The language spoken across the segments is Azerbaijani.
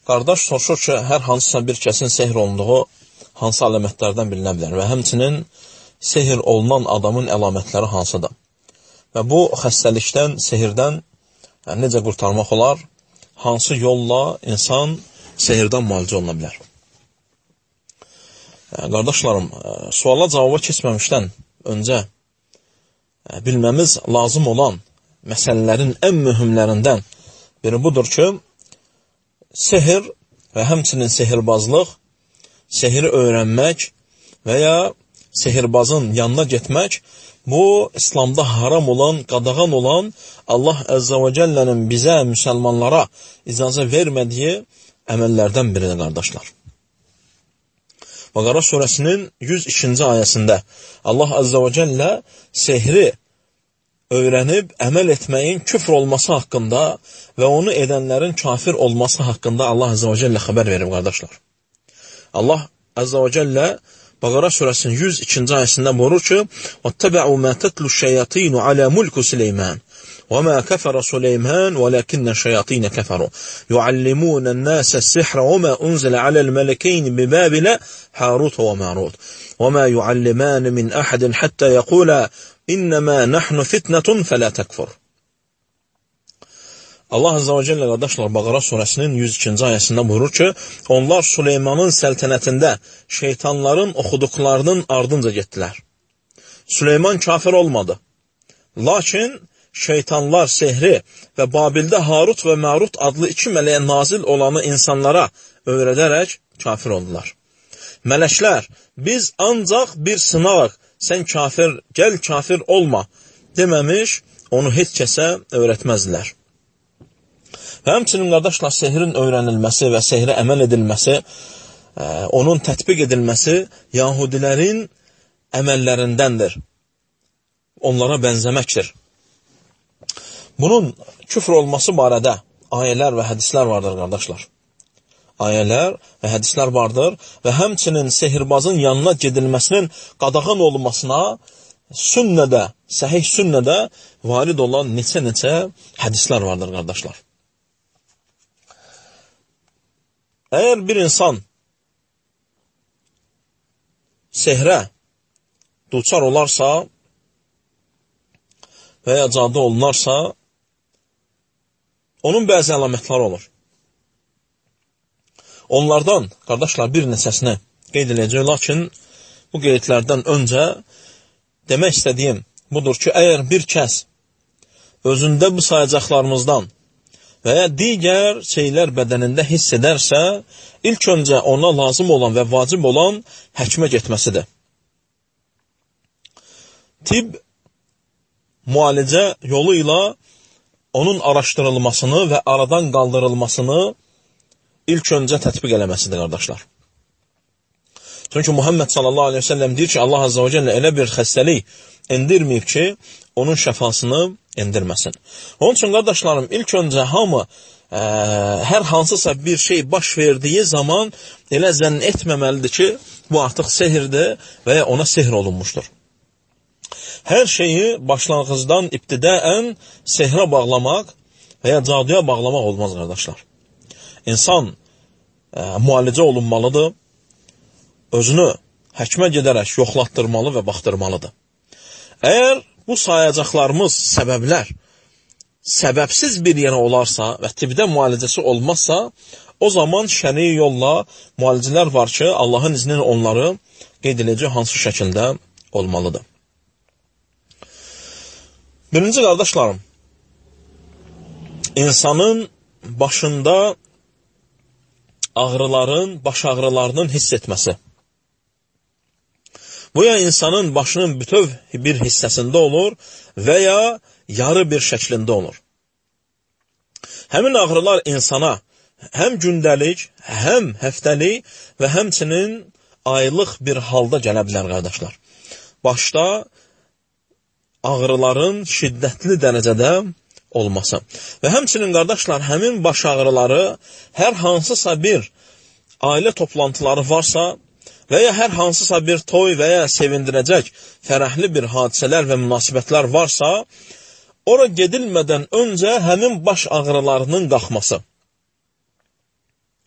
Qardaş soruşur ki, hər hansısa bir kəsin sehr olunduğu hansı əlamətlərdən bilinə bilər və həmçinin sehr olunan adamın əlamətləri hansıdır? Və bu xəstəlikdən, sehirdən necə qurtarmaq olar? Hansı yolla insan sehirdən müalicə oluna bilər? Qardaşlarım, suala cavaba keçməmişdən öncə bilməmiz lazım olan məsələlərin ən mühümlərindən biri budur ki, sehir və həmçinin sehirbazlıq, sehiri öyrənmək və ya sehirbazın yanına getmək, bu, İslamda haram olan, qadağan olan, Allah Əzzə və Cəllənin bizə, müsəlmanlara icazə vermədiyi əməllərdən biridir, qardaşlar. Bəqara surəsinin 102-ci ayəsində Allah Əzzə və Cəllə sehri öyrənib əməl etməyin küfr olması haqqında və onu edənlərin kafir olması haqqında Allah Əzzə və Cəllə xəbər verir, qardaşlar. Allah Əzzə və Cəllə Bəqara surəsinin 102-ci ayəsində buyurur ki: "Vəttəbə'u mə tətlu şeyatinu alə mulku Süleyman və mə kəfərə Süleyman vələkinnə şeyatinə kəfəru yuallimunən-nəsə s-sihra və mə unzilə aləl-mələkeyni bi-Babilə Harut və Marut və mə yualliman min əhədin həttə yəqulə İnnəmə nəhnu fitnətun fələ təkfur." Allah Azze və Cəllə, qardaşlar, Bəqara surəsinin 102-ci ayəsində buyurur ki, onlar Süleymanın səltənətində şeytanların oxuduqlarının ardınca getdilər. Süleyman kafir olmadı. Lakin şeytanlar sehri və Babildə Harut və Marut adlı iki mələyə nazil olanı insanlara öyrədərək kafir oldular. Mələklər, biz ancaq bir sınaq, sən kafir, gəl kafir olma deməmiş, onu heç kəsə öyrətməzdilər. Və həmçinin, qardaşlar, sehrin öyrənilməsi və sehrə əməl edilməsi, onun tətbiq edilməsi Yahudilərin əməllərindəndir. Onlara bənzəməkdir. Bunun küfr olması barədə ayələr və hədislər vardır, qardaşlar. Ayələr və hədislər vardır və həmçinin sehirbazın yanına gedilməsinin qadağan olmasına sünnədə, səhih sünnədə varid olan neçə hədislər vardır, qardaşlar. Əgər bir insan sehrə duçar olarsa və ya cadı olunarsa, onun bəzi əlamətləri olur. Onlardan, qardaşlar, bir neçəsini qeyd edəcək, lakin bu qeydlərdən öncə demək istədiyim budur ki, əgər bir kəs özündə bu sayacaqlarımızdan və ya digər şeylər bədənində hiss edərsə, ilk öncə ona lazım olan və vacib olan həkimə getməsidir. Tibb müalicə yolu ilə onun araşdırılmasını və aradan qaldırılmasını ilk öncə tətbiq eləməsidir, qardaşlar. Çünki Muhammed sallallahu aleyhi ve sellem deyir ki, Allah azze ve celle elə bir xəstəlik endirməyib ki, onun şəfasını endirməsin. Onun üçün, qardaşlarım, ilk öncə hamı hər hansısa bir şey baş verdiyi zaman elə zənn etməməlidir ki, bu artıq sehirdir və ya ona sehr olunmuşdur. Hər şeyi başlanğıcdan ibtidaən sehrə bağlamaq və ya caduya bağlamaq olmaz, qardaşlar. İnsan müalicə olunmalıdır, özünü həkimə gedərək yoxlatdırmalı və baxdırmalıdır. Əgər bu sayacaqlarımız səbəblər səbəbsiz bir yerə olarsa və tibbdə müalicəsi olmazsa, o zaman şəri yolla müalicələr var ki, Allahın izni ilə onları qeyd edəcək hansı şəkildə olmalıdır. Birinci, qardaşlarım, insanın başında ağrıların, baş ağrılarının hiss etməsi. Bu ya insanın başının bütöv bir hissəsində olur və ya yarı bir şəklində olur. Həmin ağrılar insana həm gündəlik, həm həftəlik və həmçinin aylıq bir halda gələ bilər, qardaşlar. Başda ağrıların şiddətli dərəcədə olması. Və həmçinin, qardaşlar, həmin baş ağrıları hər hansısa bir ailə toplantıları varsa və ya hər hansısa bir toy və ya sevindirəcək fərəhli bir hadisələr və münasibətlər varsa, ora gedilmədən öncə həmin baş ağrılarının qalxması.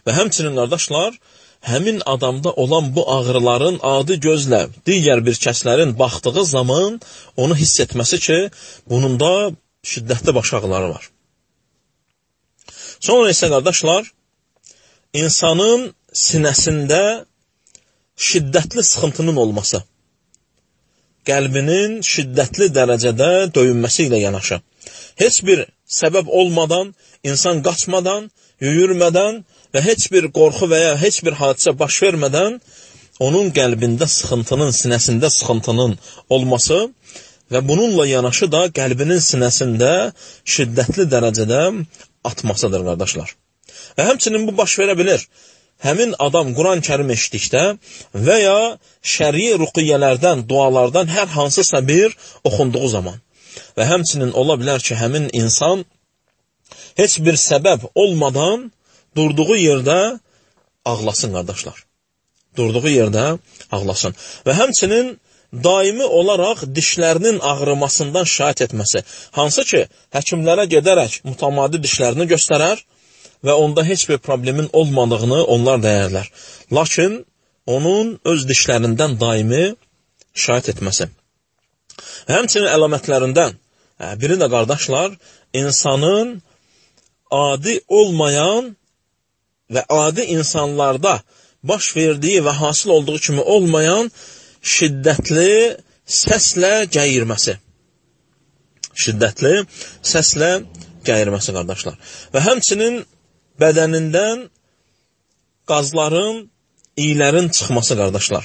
Və həmçinin qardaşlar, həmin adamda olan bu ağrıların adi gözlə digər bir kəslərin baxdığı zaman onu hiss etməsi ki, bunun da şiddətli baş ağrıları var. Sonra isə qardaşlar, insanın sinəsində şiddətli sıxıntının olması, qəlbinin şiddətli dərəcədə döyünməsi ilə yanaşı, heç bir səbəb olmadan, insan qaçmadan, yüyürmədən və heç bir qorxu və ya heç bir hadisə baş vermədən onun qəlbində sıxıntının, sinəsində sıxıntının olması və bununla yanaşı da qəlbinin sinəsində şiddətli dərəcədə atmasıdır, qardaşlar. Və həmçinin bu baş verə bilir. Həmin adam Quran-Kərim eşitdikdə və ya şəri ruqiyyələrdən, dualardan hər hansısa bir oxunduğu zaman. Və həmçinin ola bilər ki, həmin insan heç bir səbəb olmadan durduğu yerdə ağlasın, qardaşlar. Durduğu yerdə ağlasın. Və həmçinin daimi olaraq dişlərinin ağrımasından şahid etməsi. Hansı ki, həkimlərə gedərək mütəmadi dişlərini göstərər və onda heç bir problemin olmadığını onlar deyərlər. Lakin onun öz dişlərindən daimi şahid etməsi. Həmçinin əlamətlərindən biri də qardaşlar, insanın adi olmayan və adi insanlarda baş verdiyi və hasil olduğu kimi olmayan şiddətli səslə gəyirməsi. Şiddətli səslə gəyirməsi, qardaşlar. Və həmçinin bədənindən qazların, iylərin çıxması, qardaşlar.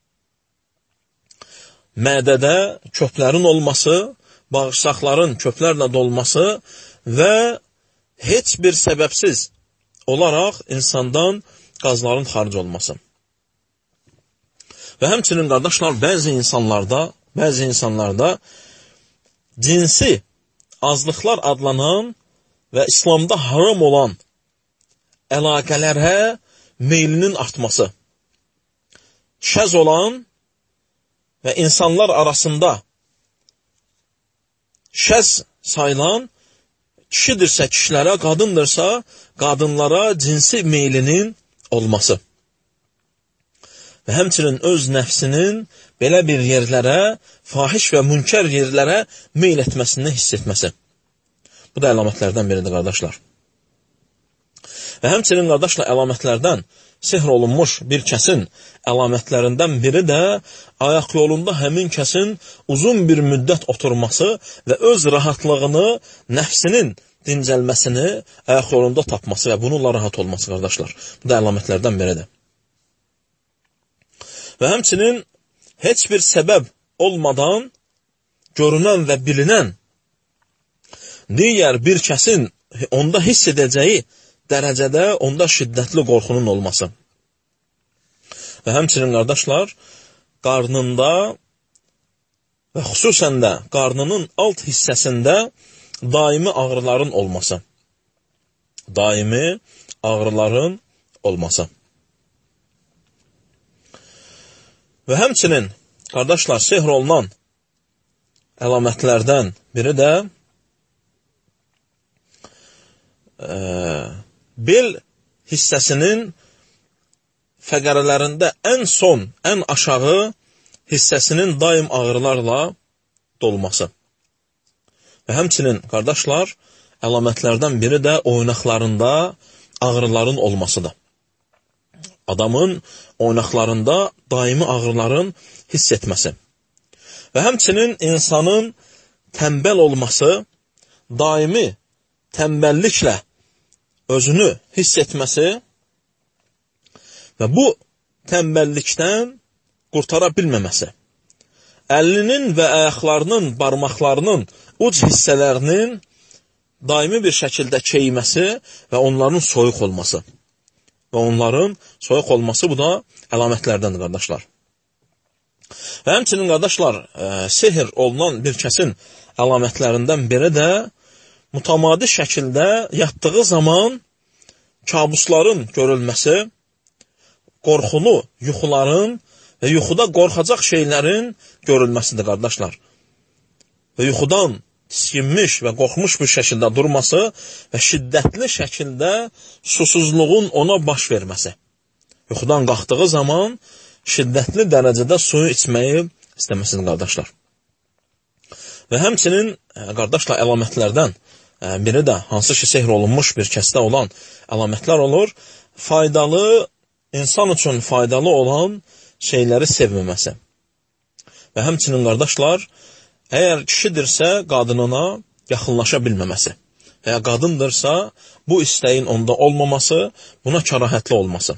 Mədədə köplərin olması, bağırsaqların köplərlə dolması və heç bir səbəbsiz olaraq insandan qazların xaric olması. Və həmçinin, qardaşlar, bəzi insanlarda cinsi azlıqlar adlanan və İslamda haram olan əlaqələrə meylinin artması, şəz olan və insanlar arasında şəz sayılan, kişidirsə kişilərə, qadındırsa qadınlara cinsi meylinin olması və həmçinin öz nəfsinin belə bir yerlərə, fahiş və münkər yerlərə meyl etməsini hiss etməsi. Bu da əlamətlərdən biridir, qardaşlar. Və həmçinin, qardaşlar, əlamətlərdən sehr olunmuş bir kəsin əlamətlərindən biri də ayaq yolunda həmin kəsin uzun bir müddət oturması və öz rahatlığını, nəfsinin dincəlməsini ayaq yolunda tapması və bununla rahat olması, qardaşlar. Bu da əlamətlərdən biridir. Və həmçinin heç bir səbəb olmadan görünən və bilinən digər bir kəsin onda hiss edəcəyi dərəcədə onda şiddətli qorxunun olması. Və həmçinin, qardaşlar, qarnında və xüsusən də qarnının alt hissəsində daimi ağrıların olması. Daimi ağrıların olması. Və həmçinin, qardaşlar, sehr olunan əlamətlərdən biri də bel hissəsinin fəqərələrində ən son, ən aşağı hissəsinin daim ağrılarla dolması. Və həmçinin, qardaşlar, əlamətlərdən biri də oynaqlarında ağrıların olmasıdır. Adamın oynaqlarında daimi ağrıların hiss etməsi. Və həmçinin insanın tənbəl olması, daimi tənbəlliklə özünü hiss etməsi və bu tənbəllikdən qurtara bilməməsi. Əlinin və ayaqlarının, barmaqlarının uc hissələrinin daimi bir şəkildə keyməsi və onların soyuq olması. Və onların soyuq olması bu da əlamətlərdəndir, qardaşlar. Və həmçinin, qardaşlar, sehr olunan bir kəsin əlamətlərindən biri də mütəmadi şəkildə yatdığı zaman kabusların görülməsi, qorxunu, yuxuların və yuxuda qorxacaq şeylərin görülməsidir, qardaşlar. Və yuxudan tiskinmiş və qorxmuş bir şəkildə durması və şiddətli şəkildə susuzluğun ona baş verməsi. Yuxudan qalxdığı zaman şiddətli dərəcədə suyu içməyi istəməsidir, qardaşlar. Və həmçinin, qardaşlar, əlamətlərdən biri də, hansı ki, sehr olunmuş bir kəsdə olan əlamətlər olur, faydalı, insan üçün faydalı olan şeyləri sevməməsi. Və həmçinin, qardaşlar, əgər kişidirsə, qadınına yaxınlaşa bilməməsi və ya qadındırsa, bu istəyin onda olmaması, buna kərahətli olması.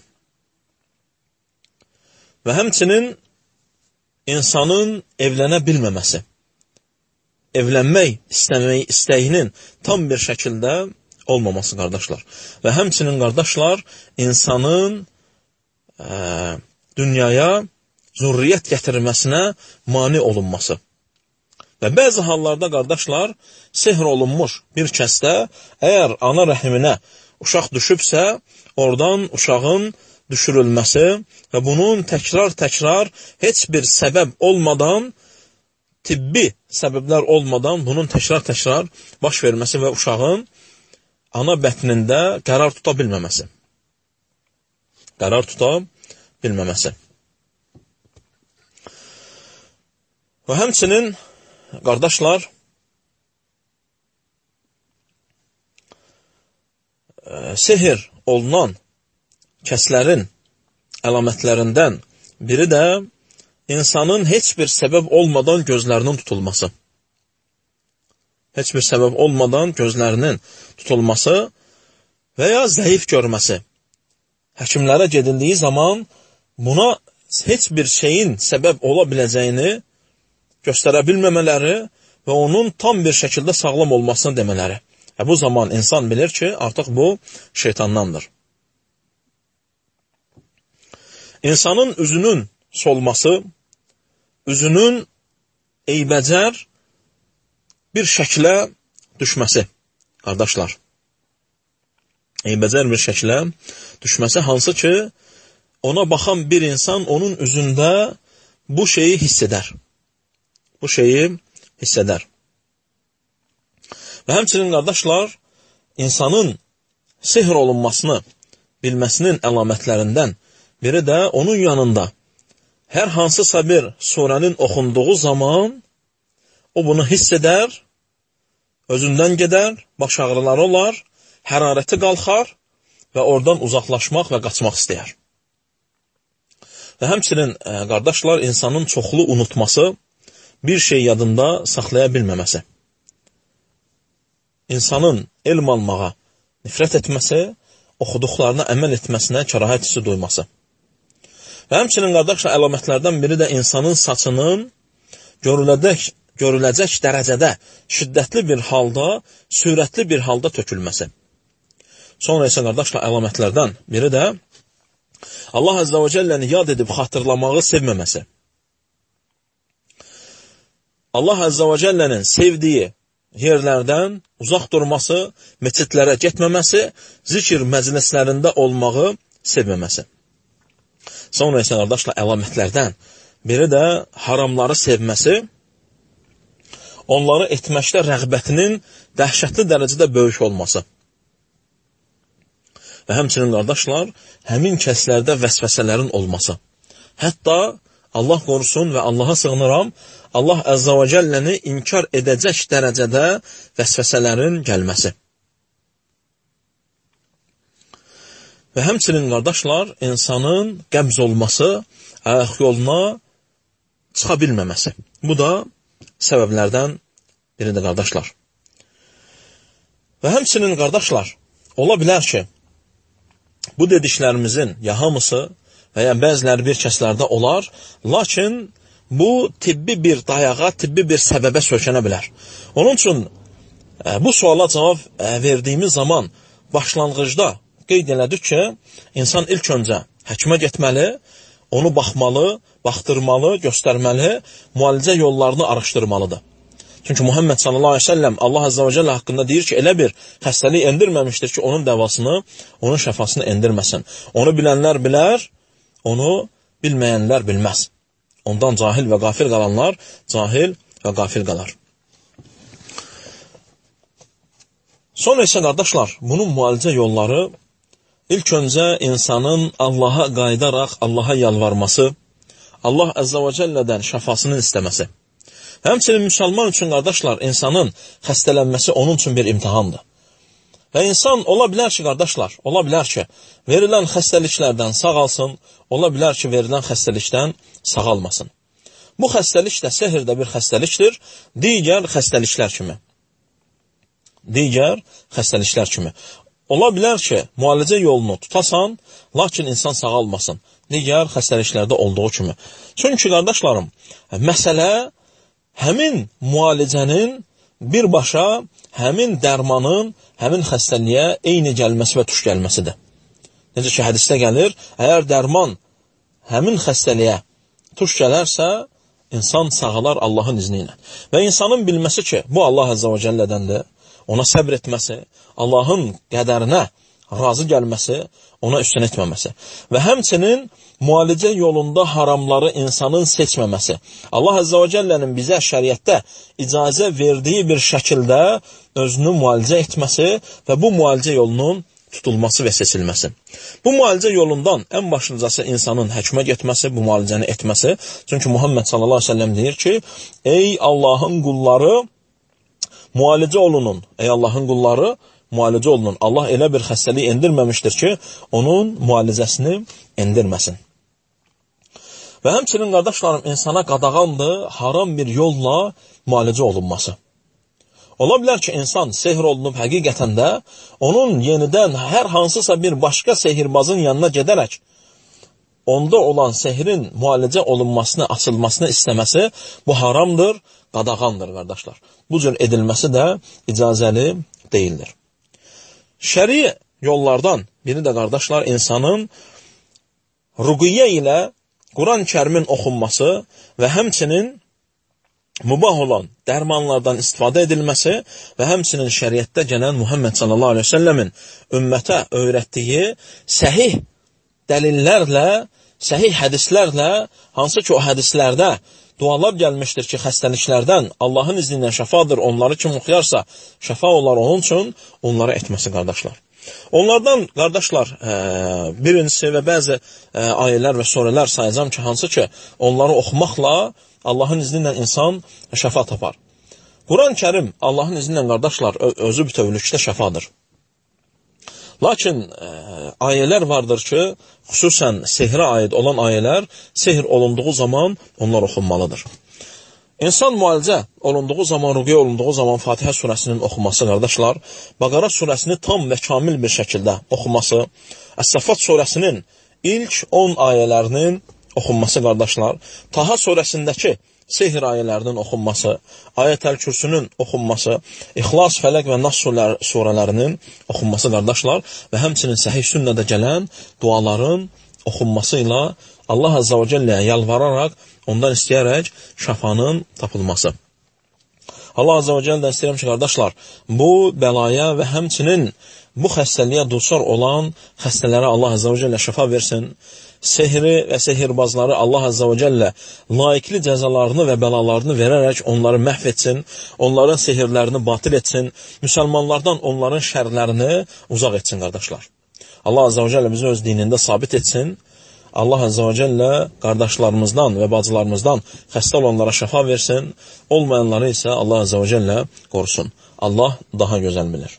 Və həmçinin insanın evlənə bilməməsi, evlənmək istəyinin tam bir şəkildə olmaması, qardaşlar. Və həmçinin, qardaşlar, insanın dünyaya zürriyyət gətirilməsinə mane olunması. Və bəzi hallarda, qardaşlar, sehr olunmuş bir kəsdə, əgər ana rəhiminə uşaq düşübsə, oradan uşağın düşürülməsi və bunun təkrar heç bir səbəb olmadan, tibbi səbəblər olmadan bunun təkrar baş verməsi və uşağın ana bətnində qərar tuta bilməməsi. Və həmçinin, qardaşlar, sehr olunan kəslərin əlamətlərindən biri də insanın heç bir səbəb olmadan gözlərinin tutulması. Heç bir səbəb olmadan gözlərinin tutulması və ya zəif görməsi. Həkimlərə gedildiyi zaman buna heç bir şeyin səbəb ola biləcəyini göstərə bilməmələri və onun tam bir şəkildə sağlam olmasını demələri. Bu zaman insan bilir ki, artıq bu şeytandandır. İnsanın üzünün solması, üzünün eybəcər bir şəklə düşməsi, qardaşlar. Eybəcər bir şəklə düşməsi, hansı ki, ona baxan bir insan onun üzündə bu şeyi hiss edər. Və həmçinin, qardaşlar, insanın sehr olunmasını bilməsinin əlamətlərindən biri də onun yanında hər hansısa bir surənin oxunduğu zaman o bunu hiss edər, özündən gedər, baş ağrıları olar, hərarəti qalxar və oradan uzaqlaşmaq və qaçmaq istəyər. Və həmçinin, qardaşlar, insanın çoxlu unutması, bir şey yadında saxlaya bilməməsi. İnsanın elm almağa nifrət etməsi, oxuduqlarına əməl etməsinə kərahət hissi duyması. Və həmçinin, qardaşlar, əlamətlərdən biri də insanın saçının görüləcək dərəcədə şiddətli bir halda, sürətli bir halda tökülməsi. Sonra isə, qardaşlar, əlamətlərdən biri də Allah Əzzə və Cəlləni yad edib xatırlamağı sevməməsi. Allah Əzzə və Cəllənin sevdiyi yerlərdən uzaq durması, meçidlərə getməməsi, zikr məclislərində olmağı sevməməsi. Sonra isə, qardaşlar, əlamətlərdən biri də haramları sevməsi, onları etməkdə rəğbətinin dəhşətli dərəcədə böyük olması. Və həmçinin, qardaşlar, həmin kəslərdə vəsvəsələrin olması. Hətta Allah qorusun və Allaha sığınıram, Allah Əzzə və Cəlləni inkar edəcək dərəcədə vəsvəsələrin gəlməsi. Və həmçinin, qardaşlar, insanın qəbz olması, ayaq yoluna çıxa bilməməsi. Bu da səbəblərdən biridir, qardaşlar. Və həmçinin, qardaşlar, ola bilər ki, bu dediklərimizin ya hamısı və ya bəziləri bir kəslərdə olar, lakin bu tibbi bir dayağa, tibbi bir səbəbə sökənə bilər. Onun üçün bu suala cavab verdiyimiz zaman başlanğıcda qeyd elədik ki, insan ilk öncə həkimə getməli, onu baxmalı, baxdırmalı, göstərməli, müalicə yollarını araşdırmalıdır. Çünki Muhammed sallallahu aleyhi ve sellem Allah Azze ve Celle haqqında deyir ki, elə bir xəstəlik endirməmişdir ki, onun dəvasını, onun şəfasını endirməsin. Onu bilənlər bilər, onu bilməyənlər bilməz. Ondan cahil və qafil qalanlar cahil və qafil qalar. Sonra isə qardaşlar, bunun müalicə yolları ilk öncə insanın Allaha qayıdaraq Allaha yalvarması, Allah Əzzə və Cəllədən şəfasının istəməsi. Həmçinin müsəlman üçün qardaşlar, insanın xəstələnməsi onun üçün bir imtihandır. Və insan ola bilər ki, qardaşlar, ola bilər ki, verilən xəstəliklərdən sağalsın, ola bilər ki, verilən xəstəlikdən sağalmasın. Bu xəstəlik də sehr də bir xəstəlikdir, digər xəstəliklər kimi. Ola bilər ki, müalicə yolunu tutasan, lakin insan sağalmasın, digər xəstəliklərdə olduğu kimi. Çünki, qardaşlarım, məsələ həmin müalicənin birbaşa həmin dərmanın, həmin xəstəliyə eyni gəlməsi və tuş gəlməsidir. Necə ki, hədisdə gəlir, əgər dərman həmin xəstəliyə tuş gələrsə, insan sağalar Allahın izni ilə. Və insanın bilməsi ki, bu Allah Əzzə və Cəllədəndir, ona səbr etməsi, Allahın qədərinə razı gəlməsi, ona üstün etməməsi. Və həmçinin müalicə yolunda haramları insanın seçməməsi. Allah Əzzə və Cəllənin bizə şəriətdə icazə verdiyi bir şəkildə özünü müalicə etməsi və bu müalicə yolunun tutulması və seçilməsi. Bu müalicə yolundan ən başlıcası insanın həkimə getməsi, bu müalicəni etməsi. Çünki Muhammed sallallahu aleyhi ve sellem deyir ki, ey Allahın qulları, müalicə olunun. Ey Allahın qulları, müalicə olunun. Allah elə bir xəstəlik endirməmişdir ki, onun müalicəsini endirməsin. Və həmçinin, qardaşlarım, insana qadağandır haram bir yolla müalicə olunması. Ola bilər ki, insan sehr olunub həqiqətən də onun yenidən hər hansısa bir başqa sehirbazın yanına gedərək onda olan sehrin müalicə olunmasını, açılmasını istəməsi bu haramdır, qadağandır, qardaşlar. Bu cür edilməsi də icazəli deyildir. Şəri yollardan biri də, qardaşlar, insanın ruqiyyə ilə Quran-Kərimin oxunması və həmçinin mübah olan dərmanlardan istifadə edilməsi və həmçinin şəriətdə gələn Muhammed sallallahu aleyhi ve sellemin ümmətə öyrətdiyi səhih dəlillərlə, səhih hədislərlə, hansı ki o hədislərdə dualar gəlmişdir ki, xəstəliklərdən Allahın izni ilə şəfadır, onları kim oxuyarsa, şəfa olar onun üçün, onları etməsi, qardaşlar. Onlardan, qardaşlar, birincisi və bəzi ayələr və surələr sayacağım ki, hansı ki, onları oxumaqla Allahın izni ilə insan şəfa tapar. Quran-Kərim Allahın izni ilə, qardaşlar, özü bütövlükdə şəfadır. Lakin ayələr vardır ki, xüsusən sehrə aid olan ayələr, sehr olunduğu zaman onlar oxunmalıdır. İnsan müalicə olunduğu zaman, ruqiyyə olunduğu zaman Fatihə surəsinin oxuması, qardaşlar, Bəqərə surəsini tam və kamil bir şəkildə oxuması, Əs-Səffat surəsinin ilk 10 ayələrinin oxunması, qardaşlar, Taha surəsindəki sehr ayələrinin oxunması, Ayət-əl Kürsünün oxunması, İxlas, Fələq və Nas surələrinin oxunması, qardaşlar, və həmçinin səhih sünnədə gələn duaların oxunması ilə Allah Əzzə və Cəlləyə yalvararaq, ondan istəyərək şəfanın tapılması. Allah Əzzə və Cəllədən istəyirəm ki, qardaşlar, bu bəlaya və həmçinin bu xəstəliyə duçar olan xəstələrə Allah Əzzə və Cəllə şəfa versin. Sehri və sehirbazları Allah Əzzə və Cəllə layiqli cəzalarını və bəlalarını verərək onları məhv etsin, onların sehirlərini batil etsin, müsəlmanlardan onların şərlərini uzaq etsin, qardaşlar. Allah Əzzə və Cəllə bizi öz dinində sabit etsin. Allah Əzzə və Cəllə qardaşlarımızdan və bacılarımızdan xəstə olanlara şəfa versin, olmayanları isə Allah Əzzə və Cəllə qorusun. Allah daha gözəl bilir.